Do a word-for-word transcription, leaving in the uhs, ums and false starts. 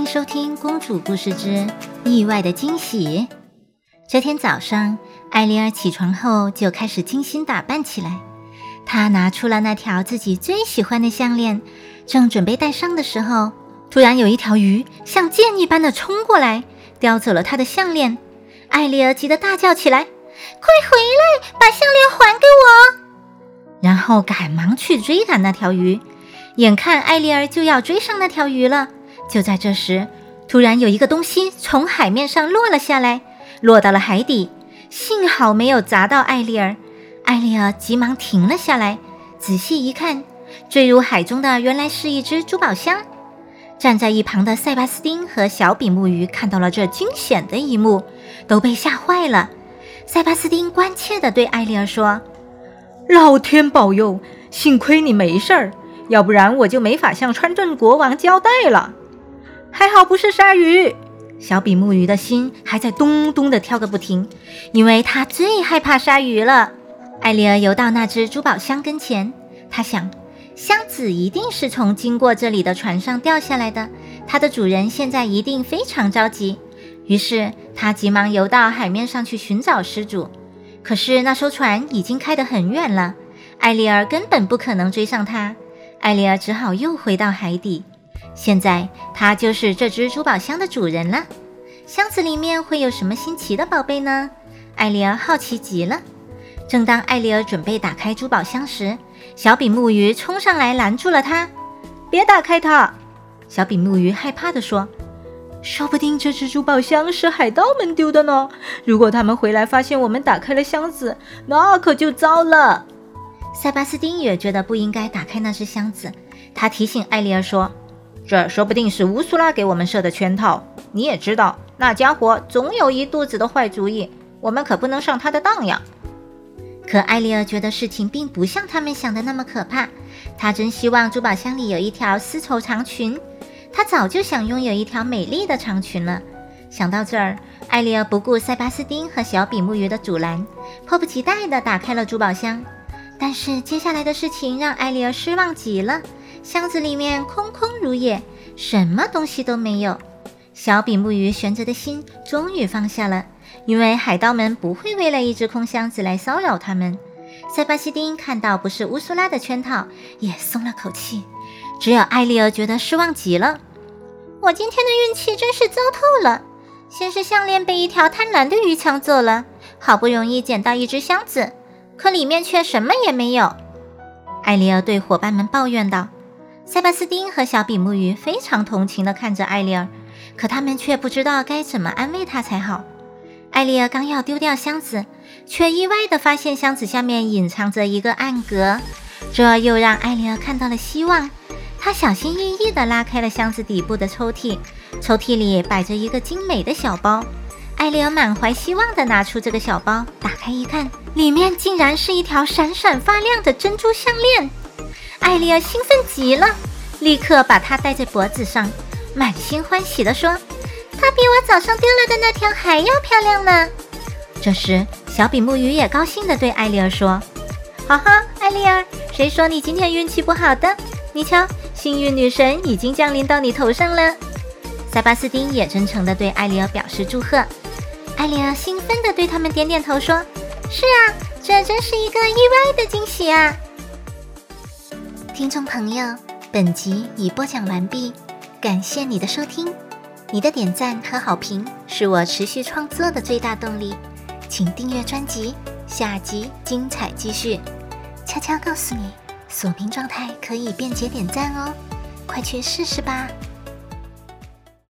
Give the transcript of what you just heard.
迎收听《公主故事之意外的惊喜》。这天早上，艾丽儿起床后就开始精心打扮起来。她拿出了那条自己最喜欢的项链，正准备戴上的时候，突然有一条鱼像箭一般的冲过来，叼走了她的项链。艾丽儿急得大叫起来：“快回来，把项链还给我！”然后赶忙去追赶那条鱼。眼看艾丽儿就要追上那条鱼了，就在这时，突然有一个东西从海面上落了下来，落到了海底。幸好没有砸到艾丽儿，艾丽儿急忙停了下来，仔细一看，坠入海中的原来是一只珠宝箱。站在一旁的塞巴斯汀和小比目鱼看到了这惊险的一幕，都被吓坏了。塞巴斯汀关切地对艾丽儿说：“ 老天保佑，幸亏你没事儿，要不然我就没法向川顿国王交代了。还好不是鲨鱼。” 小比目鱼的心还在咚咚地跳个不停，因为他最害怕鲨鱼了。艾丽儿游到那只珠宝箱跟前，她想，箱子一定是从经过这里的船上掉下来的，它的主人现在一定非常着急。于是她急忙游到海面上去寻找失主。可是那艘船已经开得很远了，艾丽儿根本不可能追上它。艾丽儿只好又回到海底。现在她就是这只珠宝箱的主人了。箱子里面会有什么新奇的宝贝呢？艾丽儿好奇极了。正当艾丽儿准备打开珠宝箱时，小比目鱼冲上来拦住了她。“别打开它！”小比目鱼害怕地说，“ 说不定这只珠宝箱是海盗们丢的呢，如果他们回来发现我们打开了箱子，那可就糟了。” 塞巴斯汀也觉得不应该打开那只箱子，他提醒艾丽儿说：“ 这说不定是乌苏拉给我们设的圈套，你也知道，那家伙总有一肚子的坏主意，我们可不能上他的当呀。” 可艾丽儿觉得事情并不像他们想的那么可怕，她真希望珠宝箱里有一条丝绸长裙，她早就想拥有一条美丽的长裙了。想到这儿，艾丽儿不顾塞巴斯汀和小比目鱼的阻拦，迫不及待地打开了珠宝箱。但是接下来的事情让艾丽儿失望极了，箱子里面空空如也，什么东西都没有。小比目鱼悬着的心终于放下了，因为海盗们不会为了一只空箱子来骚扰他们。塞巴斯汀看到不是乌苏拉的圈套，也松了口气。只有艾丽儿觉得失望极了。“我今天的运气真是糟透了，先是项链被一条贪婪的鱼抢走了，好不容易捡到一只箱子，可里面却什么也没有。”艾丽儿对伙伴们抱怨道。塞巴斯汀和小比目鱼非常同情地看着艾丽儿，可他们却不知道该怎么安慰她才好。艾丽儿刚要丢掉箱子，却意外地发现箱子下面隐藏着一个暗格，这又让艾丽儿看到了希望。她小心翼翼地拉开了箱子底部的抽屉，抽屉里摆着一个精美的小包。艾丽儿满怀希望地拿出这个小包，打开一看，里面竟然是一条闪闪发亮的珍珠项链。艾丽儿兴奋极了，立刻把它戴在脖子上，满心欢喜地说：“它比我早上丢了的那条还要漂亮呢。”这时小比目鱼也高兴地对艾丽儿说：“哈哈，艾丽儿，谁说你今天运气不好的？你瞧，幸运女神已经降临到你头上了。”塞巴斯汀也真诚地对艾丽儿表示祝贺。艾丽儿兴奋地对他们点点头说：“是啊，这真是一个意外的惊喜啊！”听众朋友，本集已播讲完毕，感谢你的收听。你的点赞和好评是我持续创作的最大动力，请订阅专辑，下集精彩继续。悄悄告诉你，锁屏状态可以便捷点赞哦，快去试试吧。